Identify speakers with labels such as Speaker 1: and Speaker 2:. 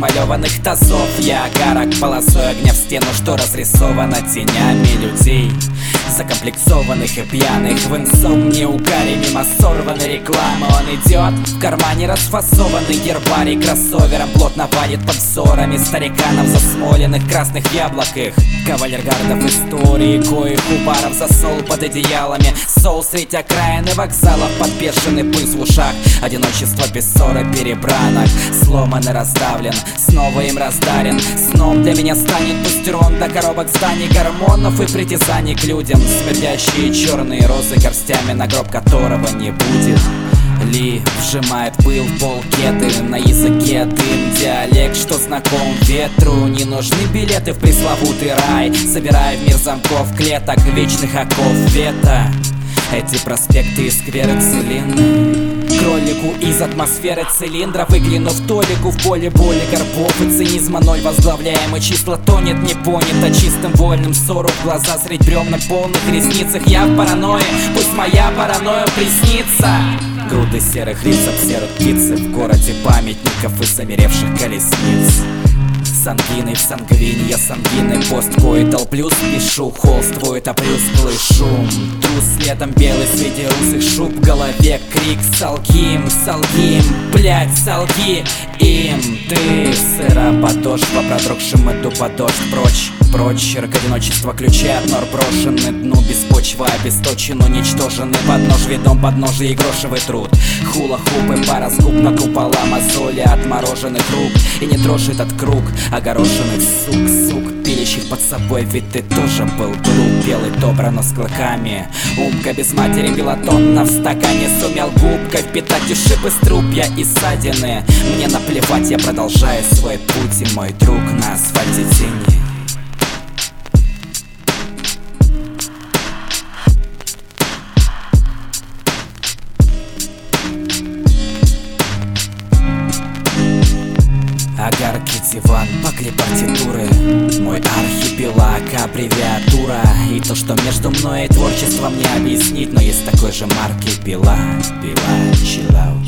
Speaker 1: размалеванных тазов. Я гарок полосой огня в стену, что разрисована тенями людей, закомплексованных и пьяных. В инсомнии угаре мимо сорванной рекламы. Он идет, в кармане расфасованный гербарий кроссовером плотно валит под взорами стариканов, засмоленных красных яблоках. Кавалергардов истории, коих у баров засол под одеялами. Соул средь окраины вокзалов, подбешенный пульс в ушах. Одиночество без ссоры перебранок, сломан и раздавлен, снова им раздарен. Сном для меня станет пустерон до коробок зданий, гормонов и притязаний к людям. Смердящие черные розы горстями, на гроб которого не будет. Ли вжимает пыл в полкеты, на языке дым, диалект, что знаком ветру. Не нужны билеты в пресловутый рай, собирая в мир замков, клеток, вечных оков вета. Эти проспекты и скверы целины, кролику из атмосферы цилиндра, выглянув толику в поле боли горбов и цинизма ноль возглавляемый. Число тонет, не понято чистым вольным ссору в глаза средь бревен на полных ресницах. Я в паранойе, пусть моя паранойя приснится. Груды серых лиц обсерут птицы в городе памятников и замеревших колесниц. Сангвиной в сангвине, я сангвиной посткоитал плюс пишу, холст твой это плюс шум. Трус летом белый среди русых шуб, в голове крик: солги им, блядь, солги им. Ты сыра подошва, продрогшим иду под дождь прочь. Прочь, рык одиночества, ключи от нор брошены дну без почвы, обесточен, уничтожены под нож видом подножия и грошевый труд. Хула-хупы, пара с губ на купола, мозоли отмороженных рук. И не трожь этот круг огорошенных сук, пилящих под собой, ведь ты тоже был груб. Белый добрано с клыками, умка без матери пилотонна в стакане. Сумел губкой впитать ушибы, струпья и ссадины. Мне наплевать, я продолжаю свой путь, и мой друг на асфальте тени. Огарки, диван, погреб партитуры, мой архипелаг, аббревиатура. И то, что между мной и творчеством, не объяснить, но есть такой же марки пила, chill out.